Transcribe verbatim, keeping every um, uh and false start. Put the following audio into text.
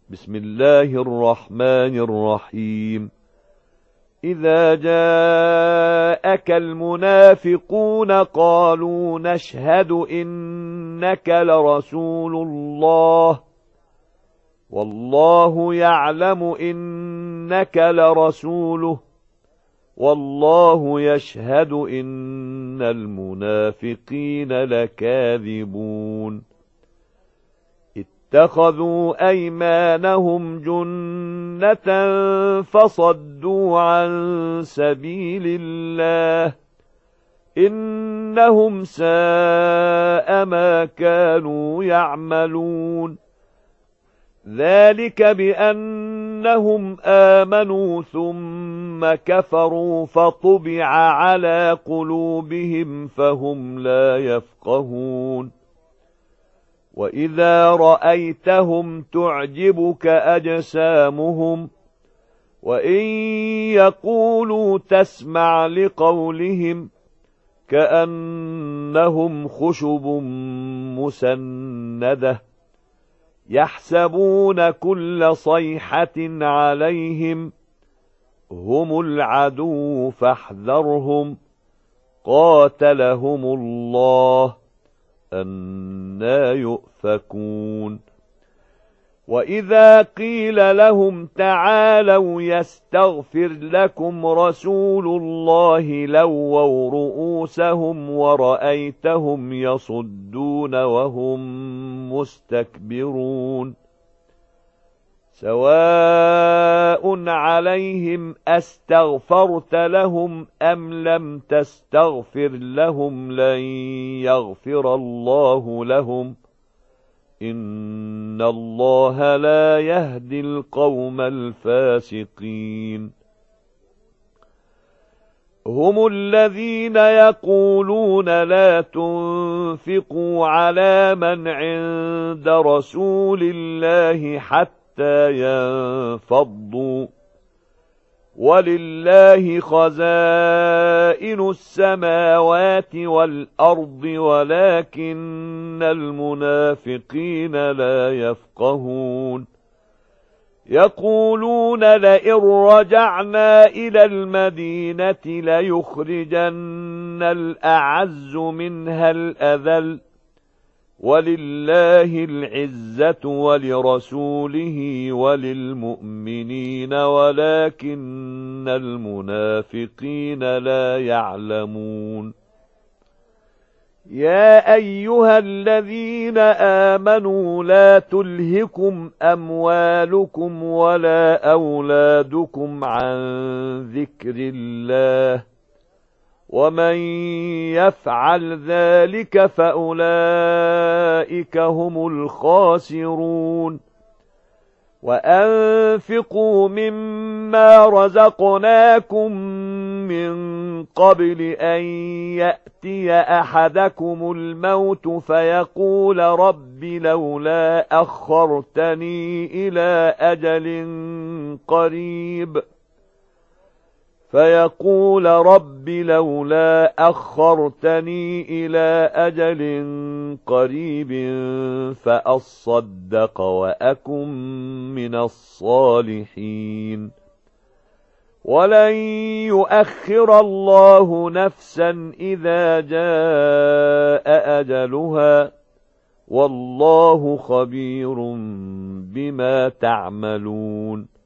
بسم الله الرحمن الرحيم إذا جاءك المنافقون قالوا نشهد إنك لرسول الله والله يعلم إنك لرسوله والله يشهد إن المنافقين لكاذبون اتخذوا أيمانهم جنة فصدوا عن سبيل الله إنهم ساء ما كانوا يعملون ذلك بأنهم آمنوا ثم كفروا فطبع على قلوبهم فهم لا يفقهون وإذا رأيتهم تعجبك أجسامهم وإن يقولوا تسمع لقولهم كأنهم خشب مسندة يحسبون كل صيحة عليهم هم العدو فاحذرهم قاتلهم الله أنى يؤفكون وإذا قيل لهم تعالوا يستغفر لكم رسول الله لووا رؤوسهم ورأيتهم يصدون وهم مستكبرون سواء عليهم أستغفرت لهم أم لم تستغفر لهم لن يغفر الله لهم إن الله لا يهدي القوم الفاسقين هم الذين يقولون لا تنفقوا على من عند رسول الله حتى ينفضوا ولله خزائن السماوات والأرض ولكن المنافقين لا يفقهون يقولون لئن رجعنا إلى المدينة ليخرجن الأعز منها الأذل ولله العزة ولرسوله وللمؤمنين ولكن المنافقين لا يعلمون يا أيها الذين آمنوا لا تلهكم أموالكم ولا أولادكم عن ذكر الله ومن يفعل ذلك فأولئك هم الخاسرون وأنفقوا مما رزقناكم من قبل أن يأتي أحدكم الموت فيقول رب لولا أخرتني إلى أجل قريب فيقول رب لولا أخرتني إلى أجل قريب فأصدق وأكن من الصالحين ولن يؤخر الله نفسا إذا جاء أجلها والله خبير بما تعملون